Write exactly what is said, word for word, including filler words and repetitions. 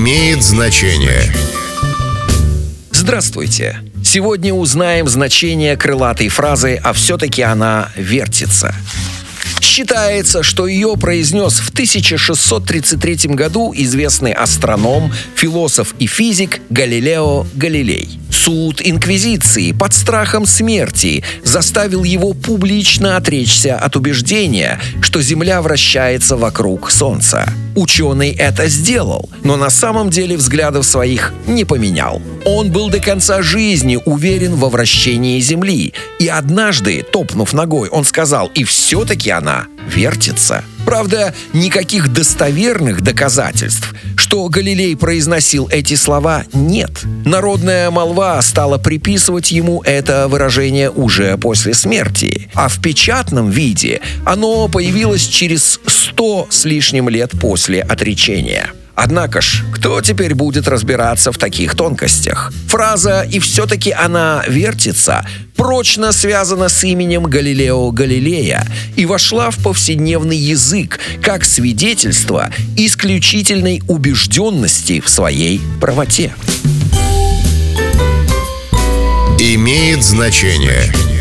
Имеет значение. Здравствуйте! Сегодня узнаем значение крылатой фразы «а все-таки она вертится». Считается, что ее произнес в тысяча шестьсот тридцать третьем году известный астроном, философ и физик Галилео Галилей. Суд инквизиции под страхом смерти заставил его публично отречься от убеждения, что Земля вращается вокруг Солнца. Ученый это сделал, но на самом деле взглядов своих не поменял. Он был до конца жизни уверен во вращении Земли, и однажды, топнув ногой, он сказал: «И все-таки она вертится». Правда, никаких достоверных доказательств, что Галилей произносил эти слова, нет. Народная молва стала приписывать ему это выражение уже после смерти, а в печатном виде оно появилось через сто с лишним лет после отречения. Однако ж, кто теперь будет разбираться в таких тонкостях? Фраза «и все-таки она вертится» прочно связана с именем Галилео Галилея и вошла в повседневный язык как свидетельство исключительной убежденности в своей правоте. Имеет значение.